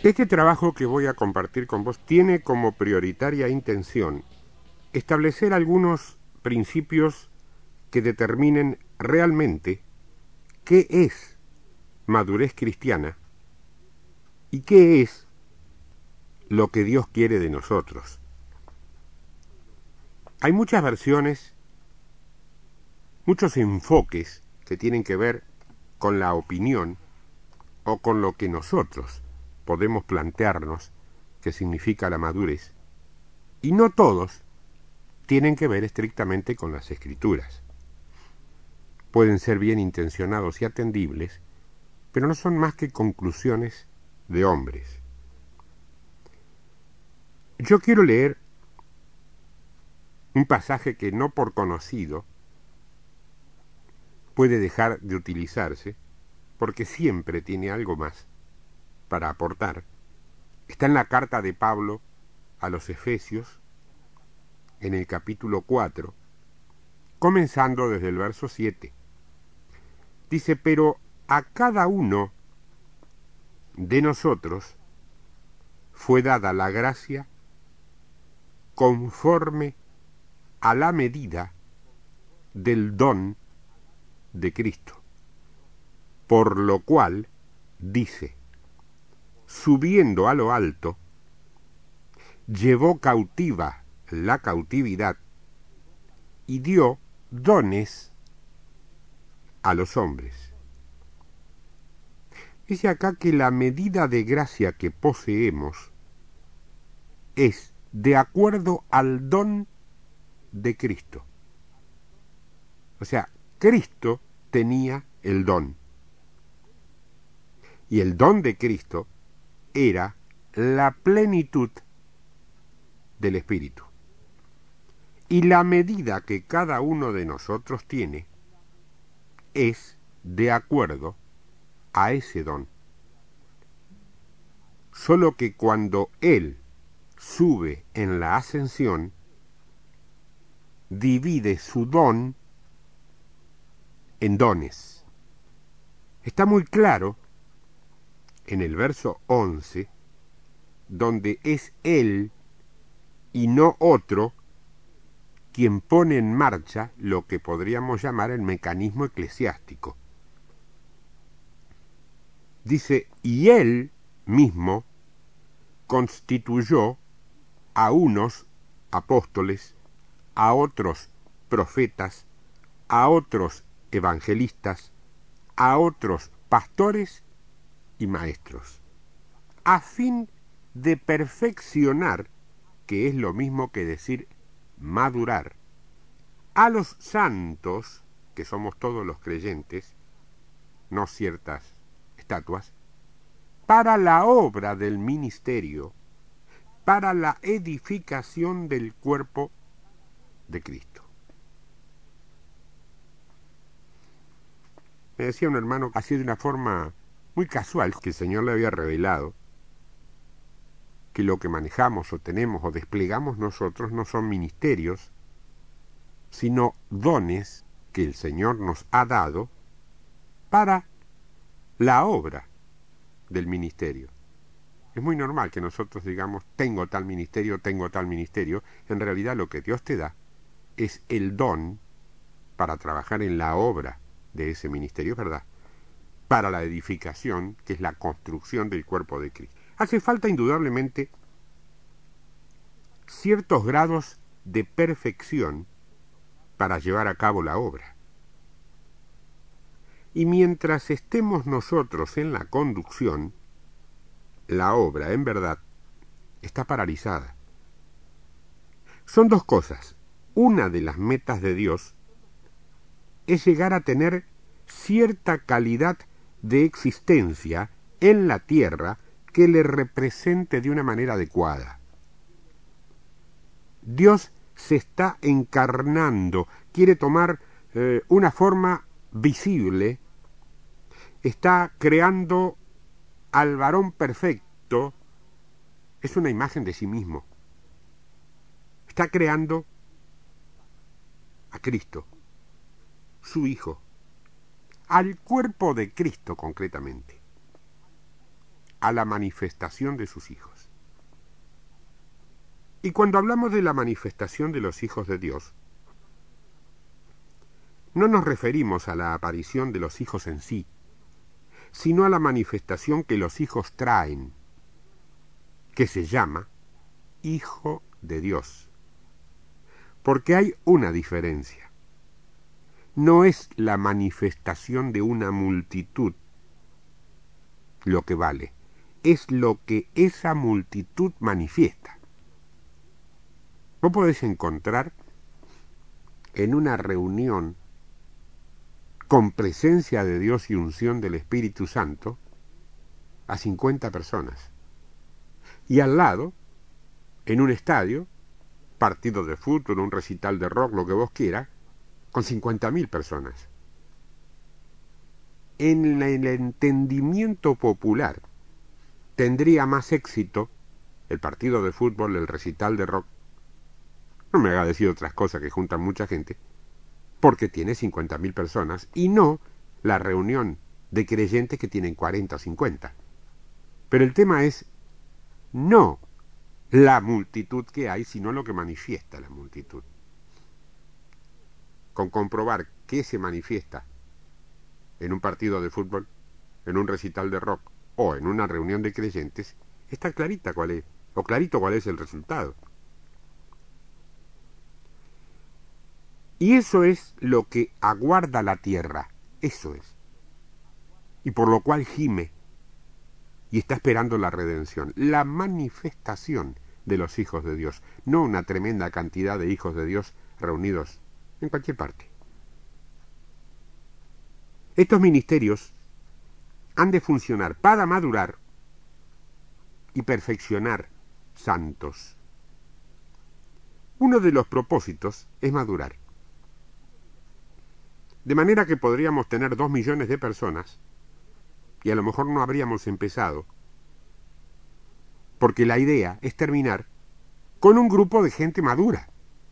Este trabajo que voy a compartir con vos tiene como prioritaria intención establecer algunos principios que determinen realmente qué es madurez cristiana y qué es lo que Dios quiere de nosotros. Hay muchas versiones, muchos enfoques que tienen que ver con la opinión o con lo que nosotros podemos plantearnos que significa la madurez, y no todos tienen que ver estrictamente con las Escrituras. Pueden ser bien intencionados y atendibles, pero no son más que conclusiones de hombres. Yo quiero leer un pasaje que no por conocido puede dejar de utilizarse, porque siempre tiene algo más para aportar. Está en la carta de Pablo a los Efesios, en el capítulo 4, comenzando desde el verso 7. Dice: pero a cada uno de nosotros fue dada la gracia conforme a la medida del don de Cristo. Por lo cual, dice, subiendo a lo alto, llevó cautiva la cautividad y dio dones a los hombres. Dice acá que la medida de gracia que poseemos es de acuerdo al don de Cristo. O sea, Cristo tenía el don. Y el don de Cristo era la plenitud del Espíritu. Y la medida que cada uno de nosotros tiene es de acuerdo a ese don. Solo que cuando Él sube en la ascensión, divide su don en dones. Está muy claro en el verso 11, donde es Él y no otro quien pone en marcha lo que podríamos llamar el mecanismo eclesiástico. Dice: y Él mismo constituyó a unos apóstoles, a otros profetas, a otros evangelistas, a otros pastores y maestros, a fin de perfeccionar, que es lo mismo que decir madurar, a los santos, que somos todos los creyentes, no ciertas estatuas, para la obra del ministerio, para la edificación del cuerpo de Cristo. Me decía un hermano, así de una forma muy casual, que el Señor le había revelado que lo que manejamos o tenemos o desplegamos nosotros no son ministerios, sino dones que el Señor nos ha dado para la obra del ministerio. Es muy normal que nosotros digamos, tengo tal ministerio, tengo tal ministerio. En realidad lo que Dios te da es el don para trabajar en la obra de ese ministerio, ¿verdad? Para la edificación, que es la construcción del cuerpo de Cristo. Hace falta indudablemente ciertos grados de perfección para llevar a cabo la obra. Y mientras estemos nosotros en la conducción, la obra, en verdad, está paralizada. Son dos cosas. Una de las metas de Dios es llegar a tener cierta calidad de existencia en la tierra que le represente de una manera adecuada. Dios se está encarnando, quiere tomar una forma visible, está creando al varón perfecto, es una imagen de sí mismo. Está creando a Cristo, su Hijo, al cuerpo de Cristo concretamente. a la manifestación de sus hijos. Y cuando hablamos de la manifestación de los hijos de Dios, no nos referimos a la aparición de los hijos en sí, sino a la manifestación que los hijos traen, que se llama Hijo de Dios. Porque hay una diferencia. No es la manifestación de una multitud lo que vale, es lo que esa multitud manifiesta. Vos podés encontrar en una reunión con presencia de Dios y unción del Espíritu Santo a 50 personas. Y al lado, en un estadio, partido de fútbol, un recital de rock, lo que vos quieras, con 50.000 personas. En el entendimiento popular tendría más éxito el partido de fútbol, el recital de rock. No me haga decir otras cosas que juntan mucha gente, porque tiene 50.000 personas y no la reunión de creyentes que tienen 40 o 50. Pero el tema es no la multitud que hay, sino lo que manifiesta la multitud. Con comprobar qué se manifiesta en un partido de fútbol, en un recital de rock o en una reunión de creyentes, está clarito cuál es el resultado. Y eso es lo que aguarda la tierra, eso es. Y por lo cual gime y está esperando la redención, la manifestación de los hijos de Dios, no una tremenda cantidad de hijos de Dios reunidos en cualquier parte. Estos ministerios han de funcionar para madurar y perfeccionar santos. Uno de los propósitos es madurar. De manera que podríamos tener 2 millones de personas y a lo mejor no habríamos empezado, porque la idea es terminar con un grupo de gente madura.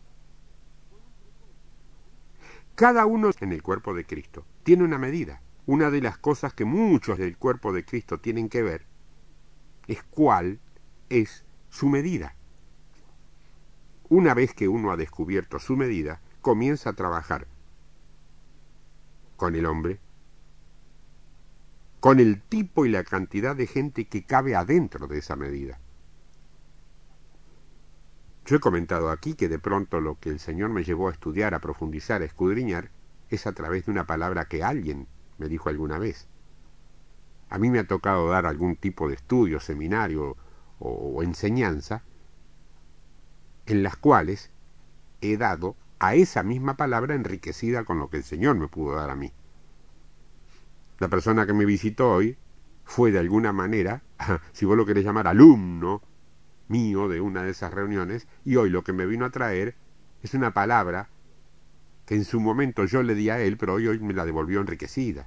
Cada uno en el cuerpo de Cristo tiene una medida. Una de las cosas que muchos del cuerpo de Cristo tienen que ver es cuál es su medida. Una vez que uno ha descubierto su medida, comienza a trabajar con el hombre, con el tipo y la cantidad de gente que cabe adentro de esa medida. Yo he comentado aquí que de pronto lo que el Señor me llevó a estudiar, a profundizar, a escudriñar, es a través de una palabra que alguien me dijo alguna vez. A mí me ha tocado dar algún tipo de estudio, seminario o enseñanza, en las cuales he dado a esa misma palabra enriquecida con lo que el Señor me pudo dar a mí. La persona que me visitó hoy fue de alguna manera, si vos lo querés llamar, alumno mío de una de esas reuniones, y hoy lo que me vino a traer es una palabra que en su momento yo le di a él, pero hoy me la devolvió enriquecida.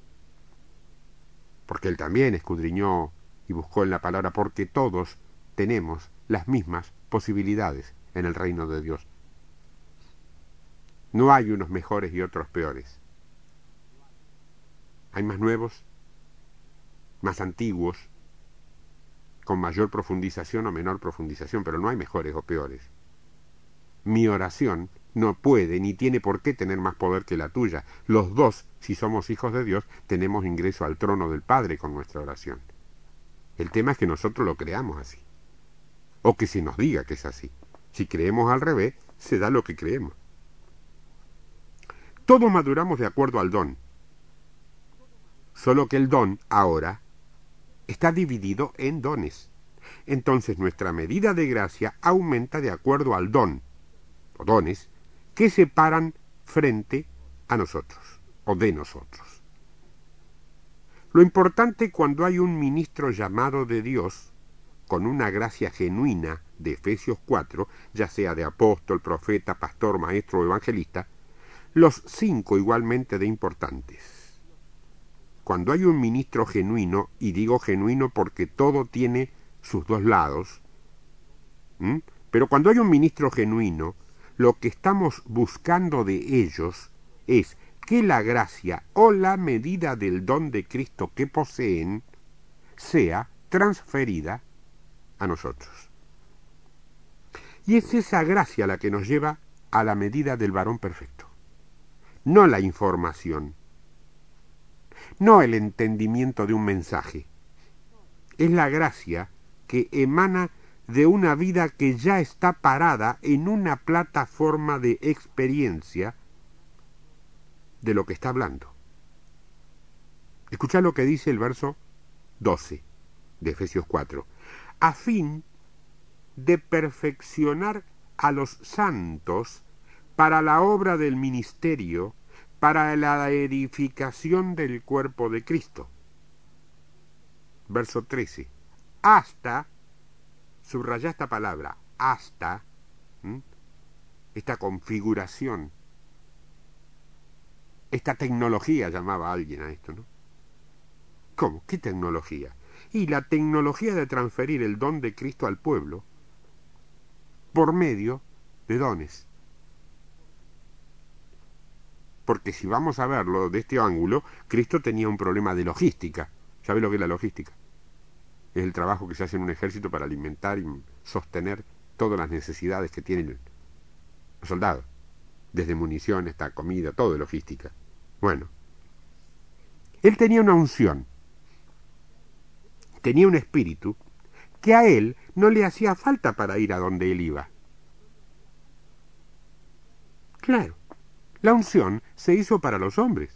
Porque él también escudriñó y buscó en la palabra, porque todos tenemos las mismas posibilidades en el reino de Dios. No hay unos mejores y otros peores. Hay más nuevos, más antiguos, con mayor profundización o menor profundización, pero no hay mejores o peores. Mi oración no puede ni tiene por qué tener más poder que la tuya. Los dos, si somos hijos de Dios, tenemos ingreso al trono del Padre con nuestra oración. El tema es que nosotros lo creamos así, o que se nos diga que es así. Si creemos al revés, se da lo que creemos. Todos maduramos de acuerdo al don, solo que el don ahora está dividido en dones. Entonces nuestra medida de gracia aumenta de acuerdo al don, o dones, que se paran frente a nosotros, o de nosotros. Lo importante cuando hay un ministro llamado de Dios, con una gracia genuina de Efesios 4, ya sea de apóstol, profeta, pastor, maestro o evangelista, los 5 igualmente de importantes. Cuando hay un ministro genuino, y digo genuino porque todo tiene sus dos lados, pero cuando hay un ministro genuino, lo que estamos buscando de ellos es que la gracia o la medida del don de Cristo que poseen sea transferida a nosotros. Y es esa gracia la que nos lleva a la medida del varón perfecto. No la información, no el entendimiento de un mensaje. Es la gracia que emana de una vida que ya está parada en una plataforma de experiencia de lo que está hablando. Escuchad lo que dice el verso 12 de Efesios 4. A fin de perfeccionar a los santos para la obra del ministerio, para la edificación del cuerpo de Cristo. Verso 13. Hasta, subraya esta palabra, hasta, esta configuración, esta tecnología, llamaba alguien a esto, ¿no? ¿Cómo? ¿Qué tecnología? Y la tecnología de transferir el don de Cristo al pueblo por medio de dones. Porque si vamos a verlo de este ángulo, Cristo tenía un problema de logística. ¿Sabe lo que es la logística? Es el trabajo que se hace en un ejército para alimentar y sostener todas las necesidades que tienen los soldados. Desde municiones hasta comida, todo es logística. Bueno, él tenía una unción, tenía un espíritu que a él no le hacía falta para ir a donde él iba. Claro, la unción se hizo para los hombres.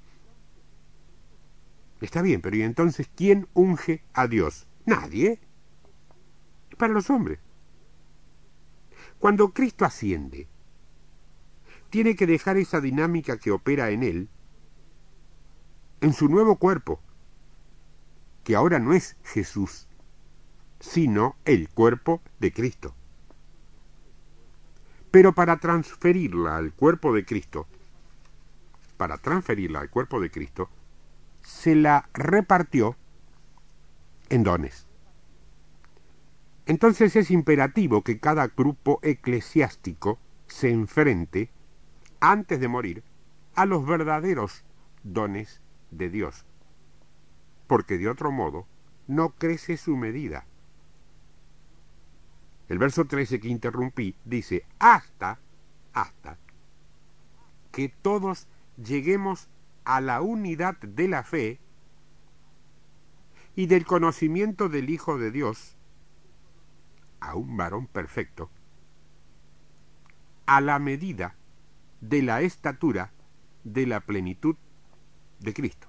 Está bien, pero ¿y entonces quién unge a Dios? Nadie. Es para los hombres. Cuando Cristo asciende, tiene que dejar esa dinámica que opera en él, en su nuevo cuerpo, que ahora no es Jesús, sino el cuerpo de Cristo. Pero para transferirla al cuerpo de Cristo, se la repartió en dones. Entonces es imperativo que cada grupo eclesiástico se enfrente, antes de morir, a los verdaderos dones de Dios, porque de otro modo no crece su medida. El verso 13 que interrumpí dice, hasta que todos lleguemos a la unidad de la fe y del conocimiento del Hijo de Dios, a un varón perfecto, a la medida de la estatura de la plenitud de Cristo.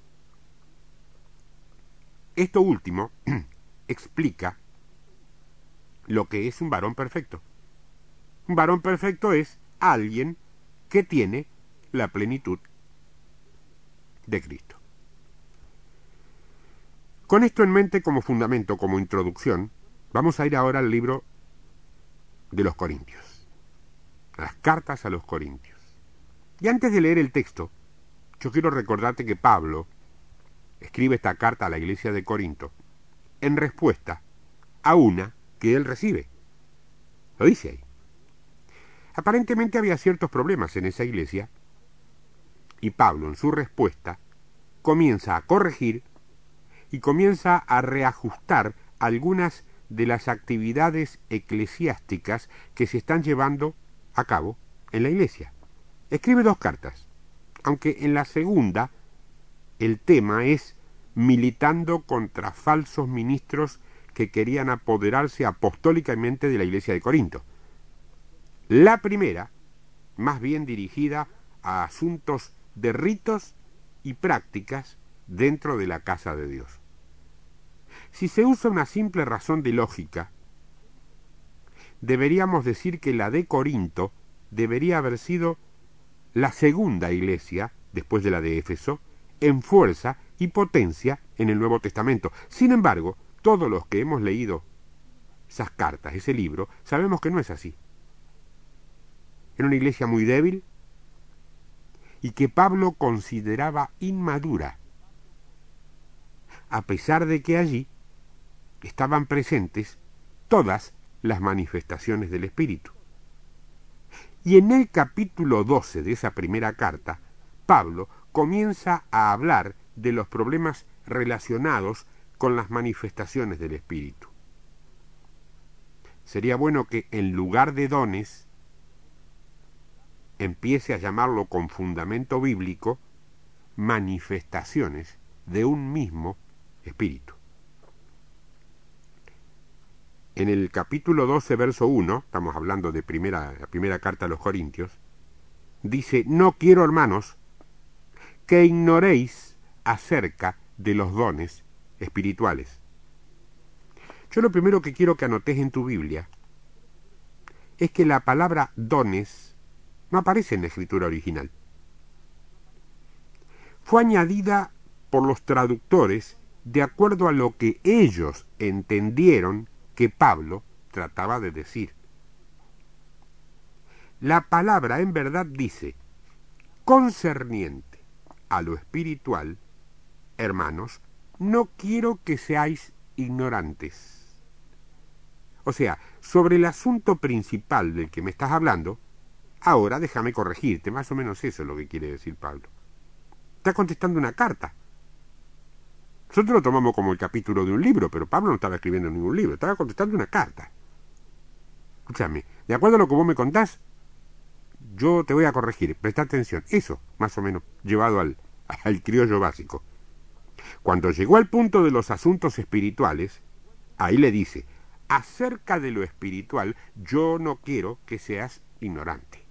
Esto último explica lo que es un varón perfecto. Un varón perfecto es alguien que tiene la plenitud de Cristo. Con esto en mente como fundamento, como introducción, vamos a ir ahora al libro de los Corintios, a las cartas a los Corintios. Y antes de leer el texto, yo quiero recordarte que Pablo escribe esta carta a la iglesia de Corinto en respuesta a una que él recibe. Lo dice ahí. Aparentemente había ciertos problemas en esa iglesia y Pablo en su respuesta comienza a corregir y comienza a reajustar algunas de las actividades eclesiásticas que se están llevando a cabo en la iglesia. Escribe 2 cartas, aunque en la segunda el tema es militando contra falsos ministros que querían apoderarse apostólicamente de la iglesia de Corinto. La primera, más bien dirigida a asuntos de ritos y prácticas dentro de la casa de Dios. Si se usa una simple razón de lógica, deberíamos decir que la de Corinto debería haber sido la segunda iglesia, después de la de Éfeso, en fuerza y potencia en el Nuevo Testamento. Sin embargo, todos los que hemos leído esas cartas, ese libro, sabemos que no es así. Era una iglesia muy débil y que Pablo consideraba inmadura, a pesar de que allí estaban presentes todas las manifestaciones del Espíritu. Y en el capítulo 12 de esa primera carta, Pablo comienza a hablar de los problemas relacionados con las manifestaciones del Espíritu. Sería bueno que en lugar de dones empiece a llamarlo con fundamento bíblico manifestaciones de un mismo Espíritu. En el capítulo 12, verso 1, estamos hablando de la primera carta a los Corintios, dice: no quiero, hermanos, que ignoréis acerca de los dones espirituales. Yo lo primero que quiero que anotes en tu Biblia es que la palabra dones no aparece en la escritura original. Fue añadida por los traductores de acuerdo a lo que ellos entendieron que Pablo trataba de decir. La palabra en verdad dice: concerniente a lo espiritual, hermanos, no quiero que seáis ignorantes. O sea, sobre el asunto principal del que me estás hablando, ahora déjame corregirte, más o menos eso es lo que quiere decir Pablo. Está contestando una carta. Nosotros lo tomamos como el capítulo de un libro, pero Pablo no estaba escribiendo ningún libro, estaba contestando una carta. Escúchame, de acuerdo a lo que vos me contás, yo te voy a corregir, presta atención. Eso, más o menos, llevado al criollo básico. Cuando llegó al punto de los asuntos espirituales, ahí le dice: acerca de lo espiritual, yo no quiero que seas ignorante.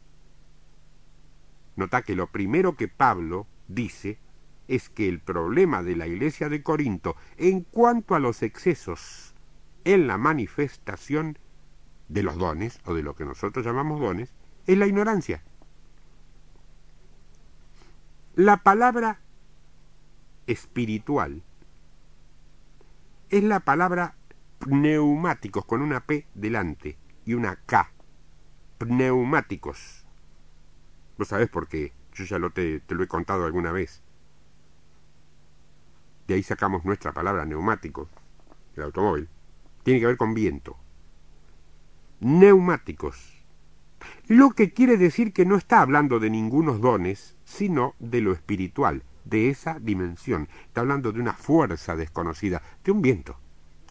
Nota que lo primero que Pablo dice es que el problema de la iglesia de Corinto en cuanto a los excesos en la manifestación de los dones, o de lo que nosotros llamamos dones, es la ignorancia. La palabra espiritual es la palabra pneumáticos, con una P delante y una K. Pneumáticos. Vos sabés por qué, yo ya te lo he contado alguna vez. De ahí sacamos nuestra palabra neumático, el automóvil. Tiene que ver con viento. Neumáticos. Lo que quiere decir que no está hablando de ningunos dones, sino de lo espiritual, de esa dimensión. Está hablando de una fuerza desconocida, de un viento.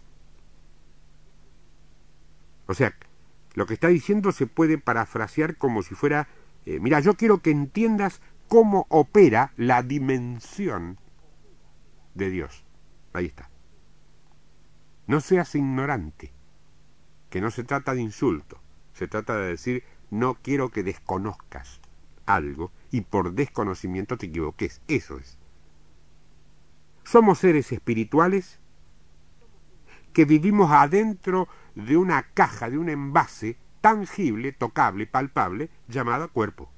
O sea, lo que está diciendo se puede parafrasear como si fuera: mira, yo quiero que entiendas cómo opera la dimensión de Dios. Ahí está. No seas ignorante, que no se trata de insulto, se trata de decir: no quiero que desconozcas algo y por desconocimiento te equivoques. Eso es. Somos seres espirituales que vivimos adentro de una caja, de un envase tangible, tocable, palpable, llamada cuerpo.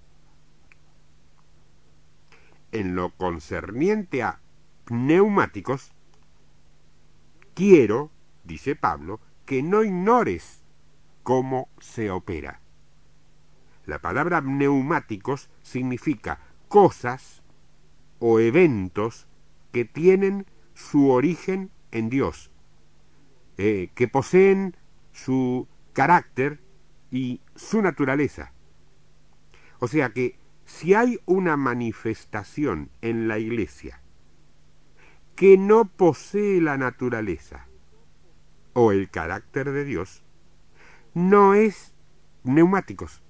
En lo concerniente a pneumáticos, quiero, dice Pablo, que no ignores cómo se opera. La palabra pneumáticos significa cosas o eventos que tienen su origen en Dios, que poseen su carácter y su naturaleza. O sea que si hay una manifestación en la iglesia que no posee la naturaleza o el carácter de Dios, no es pneumáticos.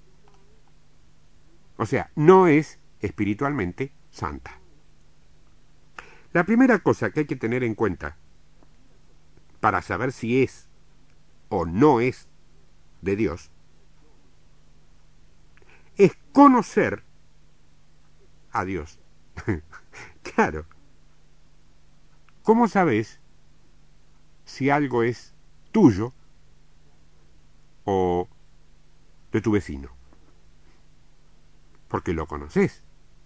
O sea, no es espiritualmente santa. La primera cosa que hay que tener en cuenta para saber si es o no es de Dios es conocer a Dios. Claro. ¿Cómo sabes si algo es tuyo o de tu vecino? Porque lo conoces.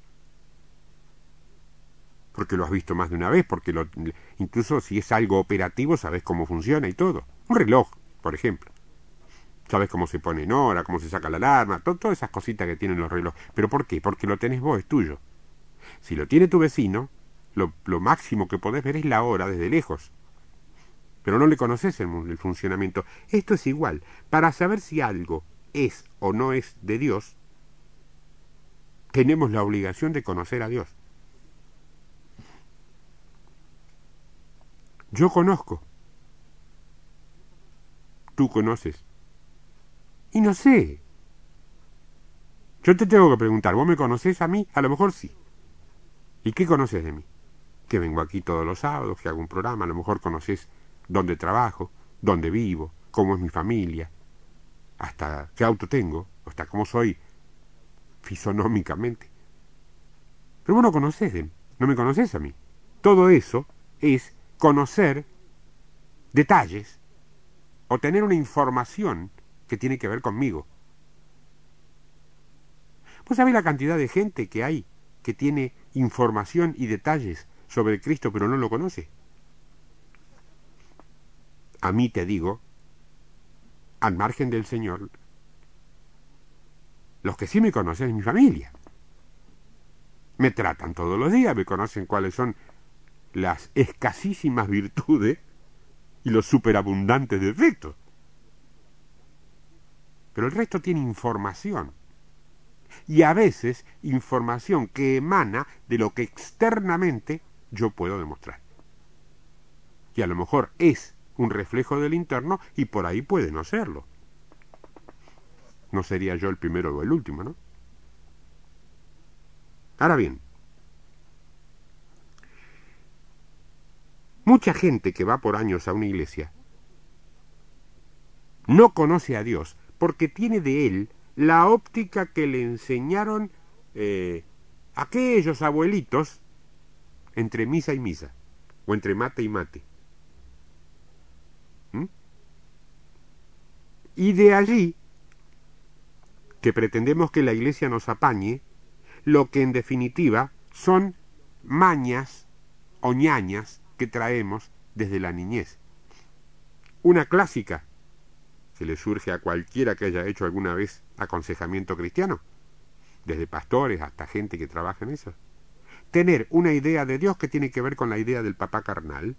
Porque lo has visto más de una vez, porque incluso si es algo operativo sabes cómo funciona y todo. Un reloj, por ejemplo. Sabes cómo se pone en hora, cómo se saca la alarma, todas esas cositas que tienen los relojes. ¿Pero por qué? Porque lo tenés vos, es tuyo. Si lo tiene tu vecino, lo máximo que podés ver es la hora desde lejos. Pero no le conoces el funcionamiento. Esto es igual. Para saber si algo es o no es de Dios, tenemos la obligación de conocer a Dios. Yo conozco. Tú conoces. Y no sé. Yo te tengo que preguntar, ¿vos me conocés a mí? A lo mejor sí. ¿Y qué conoces de mí? Que vengo aquí todos los sábados, que hago un programa, a lo mejor conoces dónde trabajo, dónde vivo, cómo es mi familia, hasta qué auto tengo, hasta cómo soy fisonómicamente. Pero vos no conocés de mí, no me conocés a mí. Todo eso es conocer detalles o tener una información que tiene que ver conmigo. ¿Vos sabés la cantidad de gente que hay que tiene información y detalles sobre Cristo pero no lo conoce? A mí te digo, al margen del Señor, los que sí me conocen es mi familia. Me tratan todos los días, me conocen cuáles son las escasísimas virtudes y los superabundantes defectos. Pero el resto tiene información. Y a veces información que emana de lo que externamente yo puedo demostrar. Y a lo mejor es un reflejo del interno y por ahí puede no serlo. No sería yo el primero o el último, ¿no? Ahora bien, mucha gente que va por años a una iglesia no conoce a Dios porque tiene de él la óptica que le enseñaron aquellos abuelitos entre misa y misa, o entre mate y mate. ¿Mm? Y de allí que pretendemos que la iglesia nos apañe lo que en definitiva son mañas o ñañas que traemos desde la niñez. Una clásica que le surge a cualquiera que haya hecho alguna vez aconsejamiento cristiano, desde pastores hasta gente que trabaja en eso. Tener una idea de Dios que tiene que ver con la idea del papá carnal.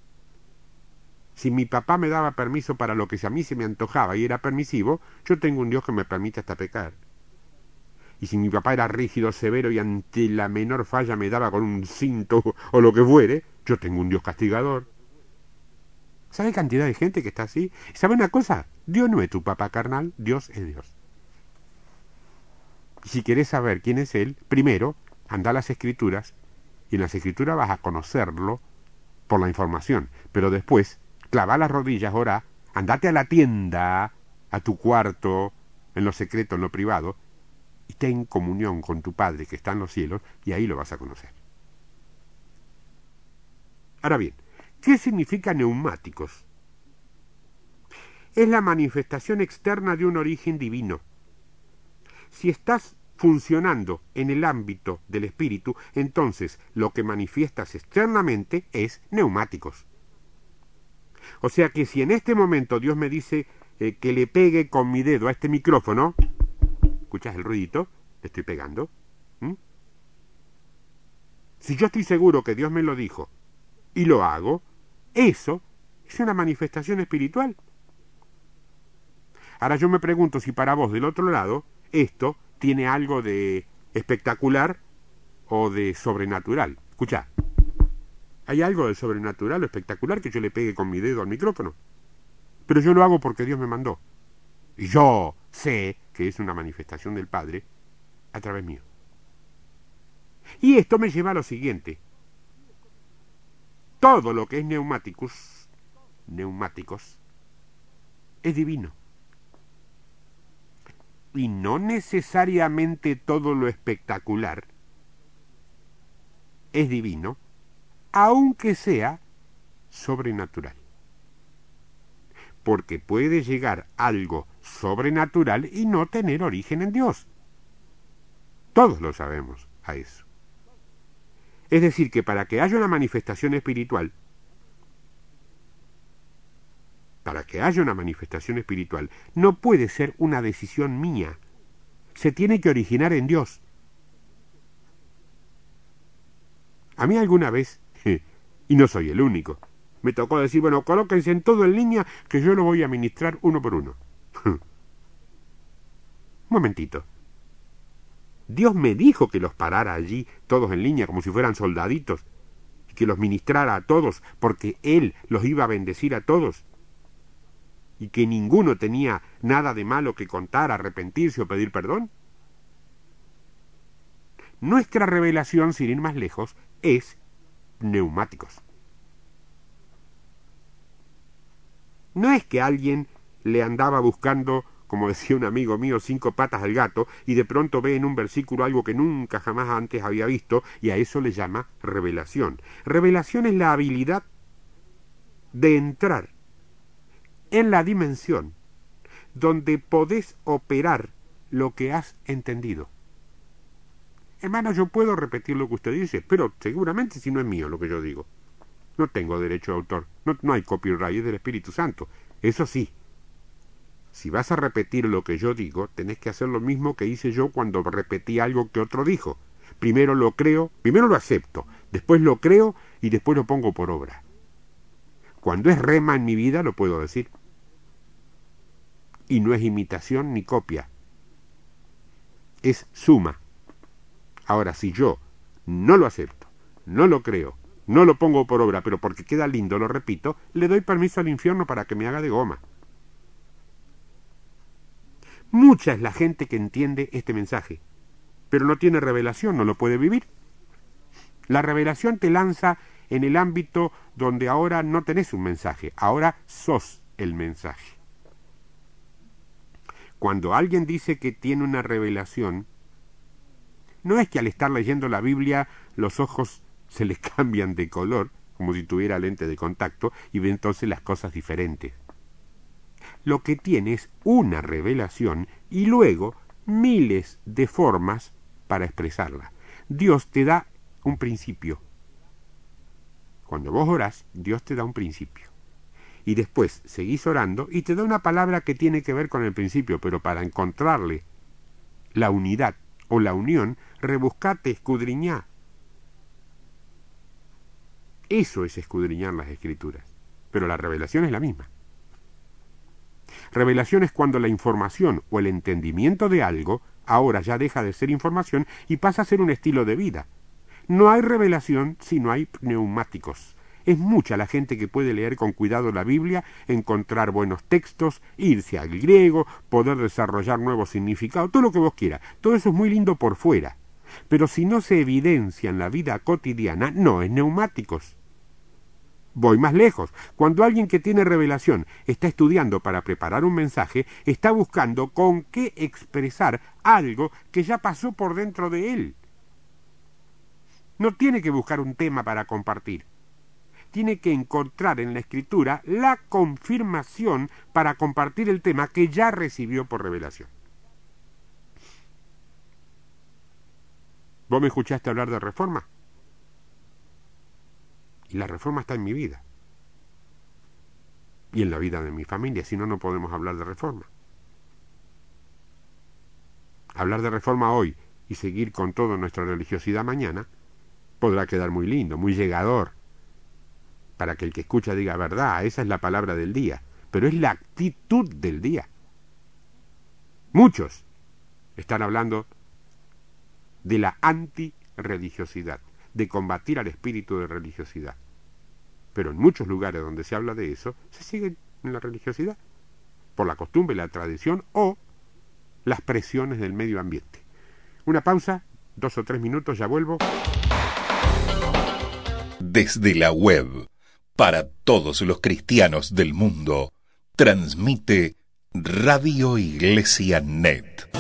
Si mi papá me daba permiso para lo que a mí se me antojaba y era permisivo, yo tengo un Dios que me permite hasta pecar. Y si mi papá era rígido, severo y ante la menor falla me daba con un cinto o lo que fuere, yo tengo un Dios castigador. ¿Sabe cantidad de gente que está así? ¿Sabe una cosa? Dios no es tu papá carnal, Dios es Dios. Y si querés saber quién es Él, primero, anda a las Escrituras, y en las Escrituras vas a conocerlo por la información. Pero después, clava las rodillas, orá, andate a la tienda, a tu cuarto, en lo secreto, en lo privado, y ten comunión con tu Padre que está en los cielos, y ahí lo vas a conocer. Ahora bien, ¿qué significa neumáticos? Es la manifestación externa de un origen divino. Si estás funcionando en el ámbito del espíritu, entonces lo que manifiestas externamente es neumáticos. O sea que si en este momento Dios me dice que le pegue con mi dedo a este micrófono, ¿escuchas el ruidito? Le estoy pegando. ¿Mm? Si yo estoy seguro que Dios me lo dijo y lo hago, eso es una manifestación espiritual. Ahora yo me pregunto si para vos del otro lado esto tiene algo de espectacular o de sobrenatural. Escuchá, ¿hay algo de sobrenatural o espectacular que yo le pegue con mi dedo al micrófono? Pero yo lo hago porque Dios me mandó. Y yo sé que es una manifestación del Padre a través mío. Y esto me lleva a lo siguiente. Todo lo que es neumáticos, es divino. Y no necesariamente todo lo espectacular es divino, aunque sea sobrenatural. Porque puede llegar algo sobrenatural y no tener origen en Dios. Todos lo sabemos a eso. Es decir, que para que haya una manifestación espiritual, no puede ser una decisión mía. Se tiene que originar en Dios. A mí alguna vez, y no soy el único, me tocó decir, bueno, colóquense en todo en línea que yo lo voy a ministrar uno por uno. Un momentito. Dios me dijo que los parara allí, todos en línea, como si fueran soldaditos, que los ministrara a todos, porque Él los iba a bendecir a todos, y que ninguno tenía nada de malo que contar, arrepentirse o pedir perdón? Nuestra revelación, sin ir más lejos, es Neumáticos. No es que alguien le andaba buscando, como decía un amigo mío, 5 patas al gato, y de pronto ve en un versículo algo que nunca jamás antes había visto, y a eso le llama revelación. Revelación es la habilidad de entrar en la dimensión donde podés operar lo que has entendido. Hermano, yo puedo repetir lo que usted dice, pero seguramente si no es mío lo que yo digo. No tengo derecho de autor, no hay copyright, es del Espíritu Santo. Eso sí, si vas a repetir lo que yo digo, tenés que hacer lo mismo que hice yo cuando repetí algo que otro dijo. Primero lo creo, primero lo acepto, después lo creo y después lo pongo por obra. Cuando es rema en mi vida, lo puedo decir. Y no es imitación ni copia. Es suma. Ahora, si yo no lo acepto, no lo creo, no lo pongo por obra, pero porque queda lindo, lo repito, le doy permiso al infierno para que me haga de goma. Mucha es la gente que entiende este mensaje, pero no tiene revelación, no lo puede vivir. La revelación te lanza en el ámbito donde ahora no tenés un mensaje, ahora sos el mensaje. Cuando alguien dice que tiene una revelación, no es que al estar leyendo la Biblia los ojos se les cambian de color, como si tuviera lente de contacto, y ve entonces las cosas diferentes. Lo que tiene es una revelación y luego miles de formas para expresarla. Dios te da un principio. Cuando vos orás, Dios te da un principio. Y después seguís orando y te da una palabra que tiene que ver con el principio, pero para encontrarle la unidad o la unión, rebuscate, escudriñá. Eso es escudriñar las Escrituras. Pero la revelación es la misma. Revelación es cuando la información o el entendimiento de algo ahora ya deja de ser información y pasa a ser un estilo de vida. No hay revelación si no hay neumáticos. Es mucha la gente que puede leer con cuidado la Biblia, encontrar buenos textos, irse al griego, poder desarrollar nuevos significados, todo lo que vos quieras. Todo eso es muy lindo por fuera. Pero si no se evidencia en la vida cotidiana, no es neumáticos. Voy más lejos. Cuando alguien que tiene revelación está estudiando para preparar un mensaje, está buscando con qué expresar algo que ya pasó por dentro de él. No tiene que buscar un tema para compartir. Tiene que encontrar en la Escritura la confirmación para compartir el tema que ya recibió por revelación. ¿Vos me escuchaste hablar de reforma? Y la reforma está en mi vida. Y en la vida de mi familia, si no, no podemos hablar de reforma. Hablar de reforma hoy y seguir con toda nuestra religiosidad mañana podrá quedar muy lindo, muy llegador, para que el que escucha diga verdad, esa es la palabra del día, pero es la actitud del día. Muchos están hablando de la antirreligiosidad, de combatir al espíritu de religiosidad. Pero en muchos lugares donde se habla de eso, se sigue en la religiosidad, por la costumbre, la tradición o las presiones del medio ambiente. Una pausa, 2 o 3 minutos, ya vuelvo. Desde la web, para todos los cristianos del mundo, transmite Radio Iglesia Net.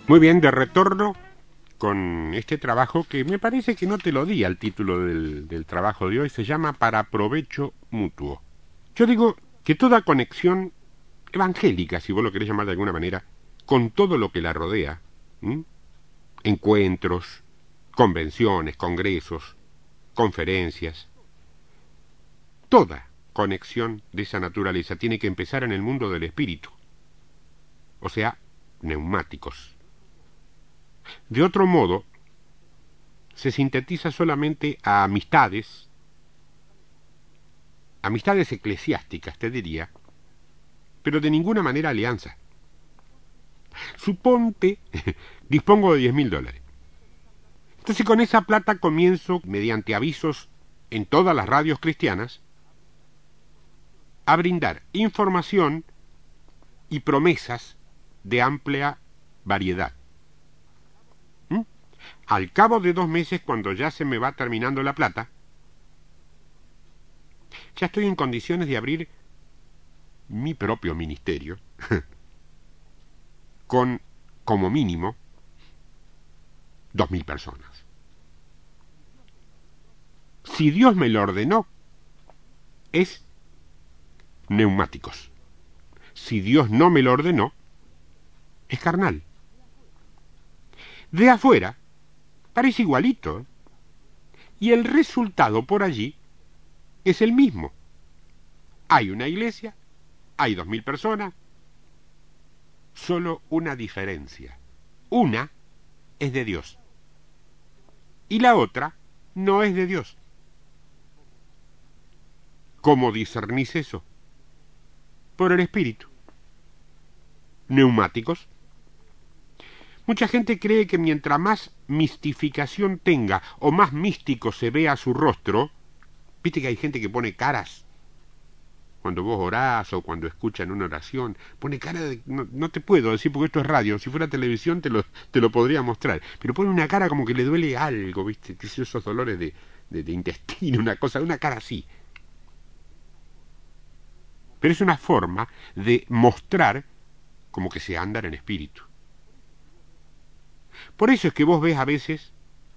Muy bien, de retorno con este trabajo que me parece que no te lo di al título del trabajo de hoy, se llama Para provecho mutuo. Yo digo que toda conexión evangélica, si vos lo querés llamar de alguna manera, con todo lo que la rodea, encuentros, convenciones, congresos, conferencias, toda conexión de esa naturaleza tiene que empezar en el mundo del espíritu, o sea, neumáticos. De otro modo, se sintetiza solamente a amistades eclesiásticas, te diría, pero de ninguna manera alianza. Suponte, dispongo de $10.000. Entonces con esa plata comienzo, mediante avisos en todas las radios cristianas, a brindar información y promesas de amplia variedad. Al cabo de 2 meses, cuando ya se me va terminando la plata, ya estoy en condiciones de abrir mi propio ministerio con, como mínimo, 2.000 personas. Si Dios me lo ordenó, es neumáticos. Si Dios no me lo ordenó, es carnal. De afuera, parece igualito, y el resultado por allí es el mismo. Hay una iglesia, hay 2.000 personas, solo una diferencia. Una es de Dios y la otra no es de Dios. ¿Cómo discernís eso? Por el Espíritu. Neumáticos. Mucha gente cree que mientras más mistificación tenga o más místico se vea su rostro, viste que hay gente que pone caras cuando vos orás o cuando escuchan una oración, pone cara de... No te puedo decir porque esto es radio, si fuera televisión te lo podría mostrar, pero pone una cara como que le duele algo, viste, esos dolores de intestino, una cara así. Pero es una forma de mostrar como que se anda en espíritu. Por eso es que vos ves a veces,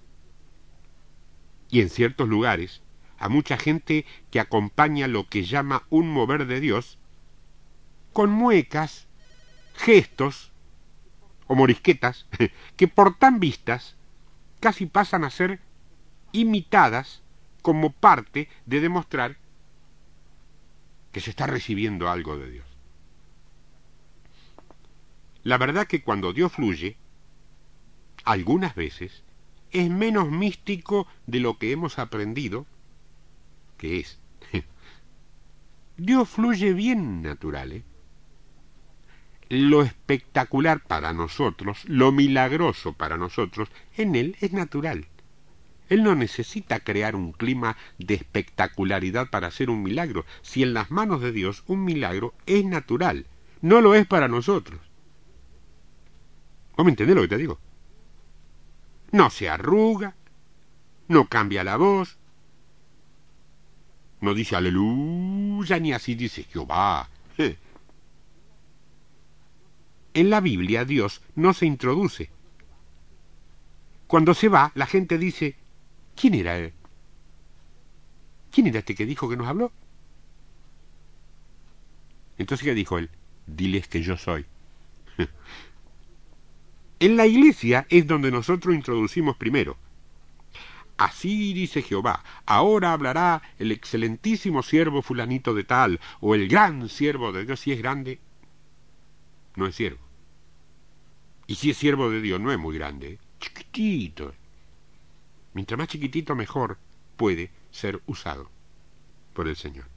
y en ciertos lugares, a mucha gente que acompaña lo que llama un mover de Dios, con muecas, gestos o morisquetas, que por tan vistas casi pasan a ser imitadas como parte de demostrar que se está recibiendo algo de Dios. La verdad que cuando Dios fluye, algunas veces, es menos místico de lo que hemos aprendido que es. Dios fluye bien natural, ¿eh? Lo espectacular para nosotros, lo milagroso para nosotros, en Él es natural. Él no necesita crear un clima de espectacularidad para hacer un milagro. Si en las manos de Dios un milagro es natural, no lo es para nosotros. ¿Vos me entendés lo que te digo? No se arruga, no cambia la voz, no dice aleluya, ni así dice Jehová. En la Biblia Dios no se introduce. Cuando se va, la gente dice, ¿quién era él? ¿Quién era este que dijo que nos habló? Entonces, ¿qué dijo él? Diles que yo soy. En la iglesia es donde nosotros introducimos primero. Así dice Jehová, ahora hablará el excelentísimo siervo fulanito de tal, o el gran siervo de Dios. Si es grande, no es siervo. Y si es siervo de Dios, no es muy grande, ¿eh? Chiquitito. Mientras más chiquitito, mejor puede ser usado por el Señor.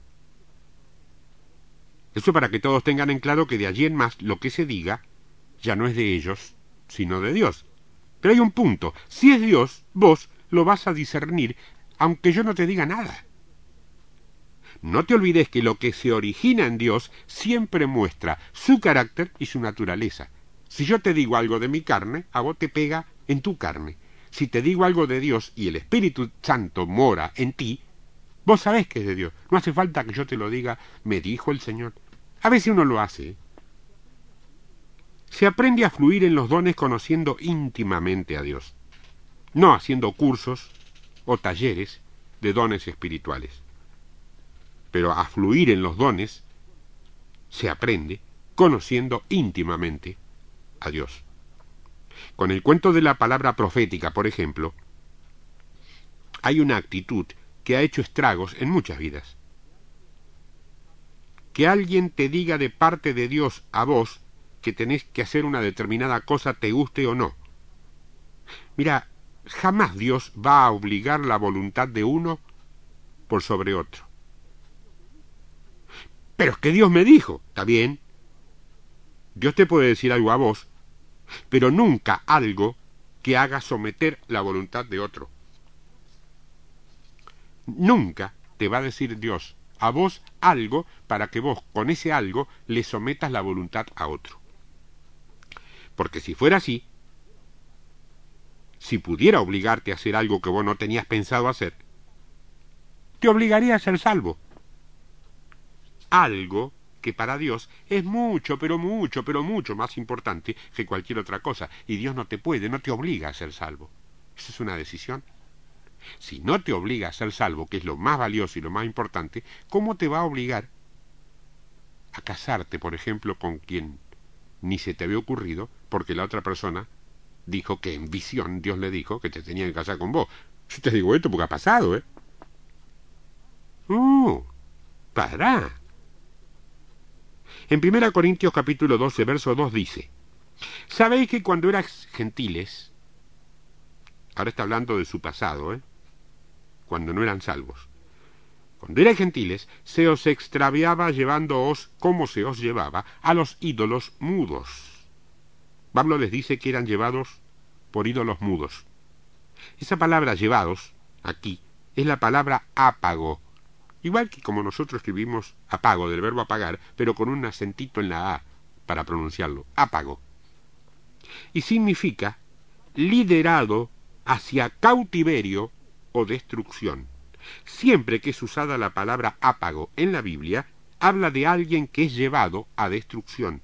Eso para que todos tengan en claro que de allí en más lo que se diga ya no es de ellos, sino de Dios. Pero hay un punto. Si es Dios, vos lo vas a discernir, aunque yo no te diga nada. No te olvides que lo que se origina en Dios siempre muestra su carácter y su naturaleza. Si yo te digo algo de mi carne, a vos te pega en tu carne. Si te digo algo de Dios y el Espíritu Santo mora en ti, vos sabés que es de Dios. No hace falta que yo te lo diga, me dijo el Señor. A veces uno lo hace, ¿eh? Se aprende a fluir en los dones conociendo íntimamente a Dios, no haciendo cursos o talleres de dones espirituales. Pero a fluir en los dones se aprende conociendo íntimamente a Dios. Con el cuento de la palabra profética, por ejemplo, hay una actitud que ha hecho estragos en muchas vidas. Que alguien te diga de parte de Dios a vos que tenés que hacer una determinada cosa, te guste o no. Mira, jamás Dios va a obligar la voluntad de uno por sobre otro. Pero es que Dios me dijo, está bien. Dios te puede decir algo a vos, pero nunca algo que haga someter la voluntad de otro. Nunca te va a decir Dios a vos algo para que vos con ese algo le sometas la voluntad a otro. Porque si fuera así, si pudiera obligarte a hacer algo que vos no tenías pensado hacer, te obligaría a ser salvo. Algo que para Dios es mucho, pero mucho más importante que cualquier otra cosa. Y Dios no te obliga a ser salvo. Eso es una decisión. Si no te obliga a ser salvo, que es lo más valioso y lo más importante, ¿cómo te va a obligar a casarte, por ejemplo, con quien ni se te había ocurrido, porque la otra persona dijo que en visión Dios le dijo que te tenía que casar con vos? Yo te digo esto porque ha pasado, ¿eh? Pará. En 1 Corintios capítulo 12, verso 2 dice: ¿Sabéis que cuando erais gentiles, ahora está hablando de su pasado, cuando no eran salvos, cuando erais gentiles, se os extraviaba llevándoos, como se os llevaba, a los ídolos mudos? Pablo les dice que eran llevados por ídolos mudos. Esa palabra llevados, aquí, es la palabra ápago, igual que como nosotros escribimos apago, del verbo apagar, pero con un acentito en la A para pronunciarlo, ápago. Y significa liderado hacia cautiverio o destrucción. Siempre que es usada la palabra ápago en la Biblia, habla de alguien que es llevado a destrucción.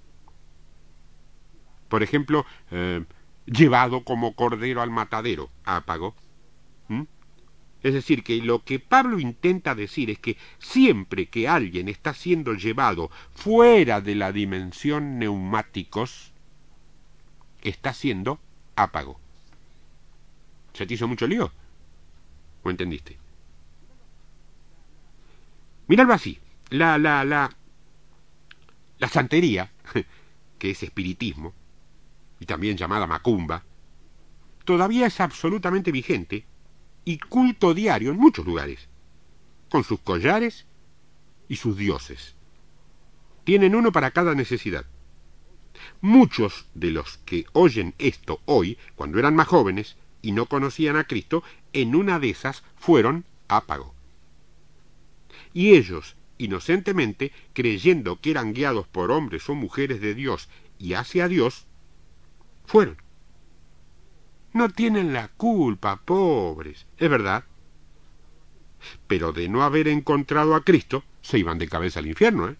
Por ejemplo, llevado como cordero al matadero, ápago. Es decir, que lo que Pablo intenta decir es que siempre que alguien está siendo llevado fuera de la dimensión neumáticos, está siendo ápago. ¿Se te hizo mucho lío? ¿O entendiste? Míralo así. La santería, que es espiritismo, y también llamada macumba, todavía es absolutamente vigente y culto diario en muchos lugares, con sus collares y sus dioses. Tienen uno para cada necesidad. Muchos de los que oyen esto hoy, cuando eran más jóvenes y no conocían a Cristo, en una de esas fueron ápago. Y ellos, inocentemente, creyendo que eran guiados por hombres o mujeres de Dios y hacia Dios, fueron. No tienen la culpa, pobres, es verdad. Pero de no haber encontrado a Cristo, se iban de cabeza al infierno,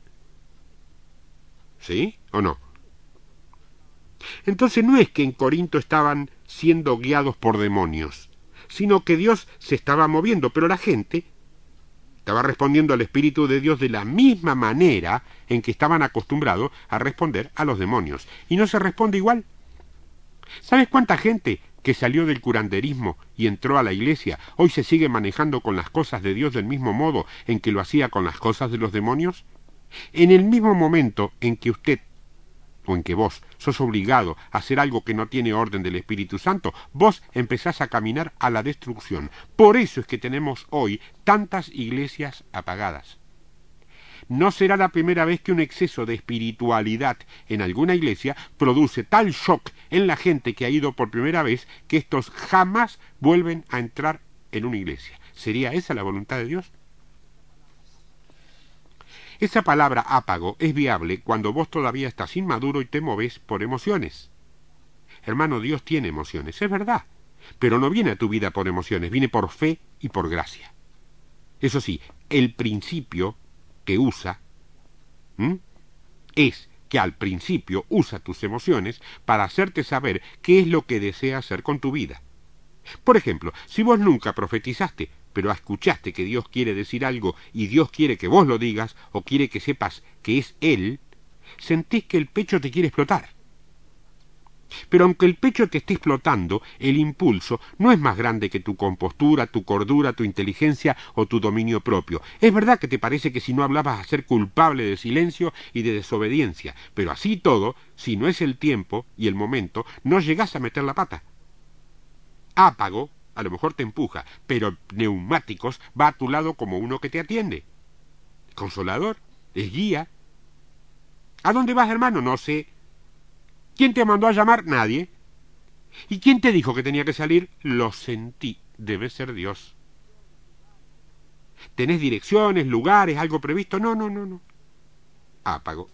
¿Sí o no? Entonces no es que en Corinto estaban siendo guiados por demonios, sino que Dios se estaba moviendo, pero la gente estaba respondiendo al Espíritu de Dios de la misma manera en que estaban acostumbrados a responder a los demonios. Y no se responde igual. ¿Sabes cuánta gente que salió del curanderismo y entró a la iglesia hoy se sigue manejando con las cosas de Dios del mismo modo en que lo hacía con las cosas de los demonios? En el mismo momento en que usted o en que vos sos obligado a hacer algo que no tiene orden del Espíritu Santo, vos empezás a caminar a la destrucción. Por eso es que tenemos hoy tantas iglesias apagadas. No será la primera vez que un exceso de espiritualidad en alguna iglesia produce tal shock en la gente que ha ido por primera vez que estos jamás vuelven a entrar en una iglesia. ¿Sería esa la voluntad de Dios? Esa palabra ápago es viable cuando vos todavía estás inmaduro y te movés por emociones. Hermano, Dios tiene emociones, es verdad, pero no viene a tu vida por emociones, viene por fe y por gracia. Eso sí, el principio que usa es que al principio usa tus emociones para hacerte saber qué es lo que desea hacer con tu vida. Por ejemplo, si vos nunca profetizaste, pero escuchaste que Dios quiere decir algo y Dios quiere que vos lo digas o quiere que sepas que es Él, sentís que el pecho te quiere explotar. Pero aunque el pecho te esté explotando, el impulso no es más grande que tu compostura, tu cordura, tu inteligencia o tu dominio propio. Es verdad que te parece que si no hablabas a ser culpable de silencio y de desobediencia, pero así todo, si no es el tiempo y el momento, no llegás a meter la pata. Ápago a lo mejor te empuja, pero Neumáticos va a tu lado como uno que te atiende. Consolador, es guía. ¿A dónde vas, hermano? No sé. ¿Quién te mandó a llamar? Nadie. ¿Y quién te dijo que tenía que salir? Lo sentí. Debe ser Dios. ¿Tenés direcciones, lugares, algo previsto? No. Ápago.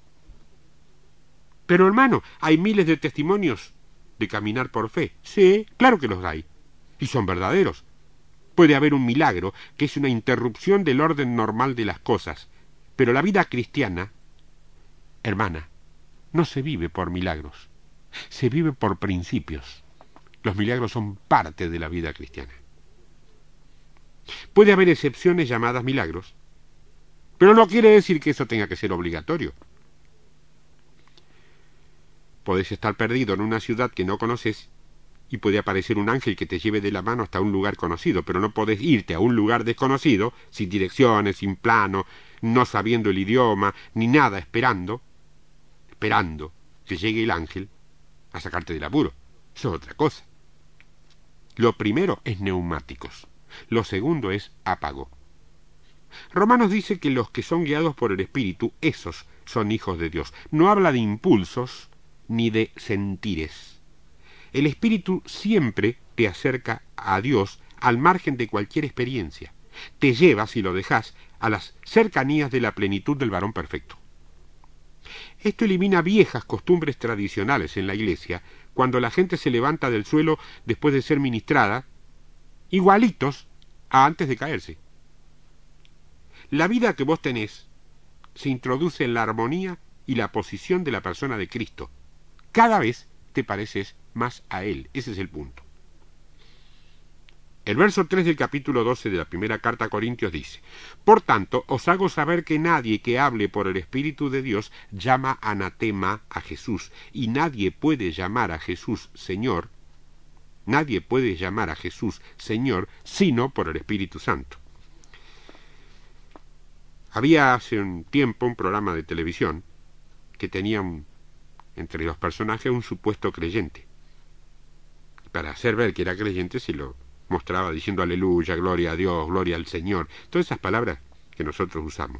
Pero hermano, hay miles de testimonios de caminar por fe. Sí, claro que los hay. Y son verdaderos. Puede haber un milagro, que es una interrupción del orden normal de las cosas. Pero la vida cristiana, hermana, no se vive por milagros. Se vive por principios. Los milagros son parte de la vida cristiana. Puede haber excepciones llamadas milagros, pero no quiere decir que eso tenga que ser obligatorio. Podés estar perdido en una ciudad que no conoces y puede aparecer un ángel que te lleve de la mano hasta un lugar conocido, pero no podés irte a un lugar desconocido, sin direcciones, sin plano, no sabiendo el idioma, ni nada, esperando que llegue el ángel a sacarte del apuro. Eso es otra cosa. Lo primero es Neumáticos. Lo segundo es Ápago. Romanos dice que los que son guiados por el Espíritu, esos son hijos de Dios. No habla de impulsos ni de sentires. El Espíritu siempre te acerca a Dios al margen de cualquier experiencia. Te lleva, si lo dejas, a las cercanías de la plenitud del varón perfecto. Esto elimina viejas costumbres tradicionales en la iglesia, cuando la gente se levanta del suelo después de ser ministrada, igualitos a antes de caerse. La vida que vos tenés se introduce en la armonía y la posición de la persona de Cristo. Cada vez te pareces más a Él. Ese es el punto. El verso 3 del capítulo 12 de la primera carta a Corintios dice: Por tanto, os hago saber que nadie que hable por el Espíritu de Dios llama anatema a Jesús, y nadie puede llamar a Jesús Señor, sino por el Espíritu Santo. Había hace un tiempo un programa de televisión que tenía entre los personajes un supuesto creyente. Para hacer ver que era creyente se lo mostraba diciendo aleluya, gloria a Dios, gloria al Señor, todas esas palabras que nosotros usamos.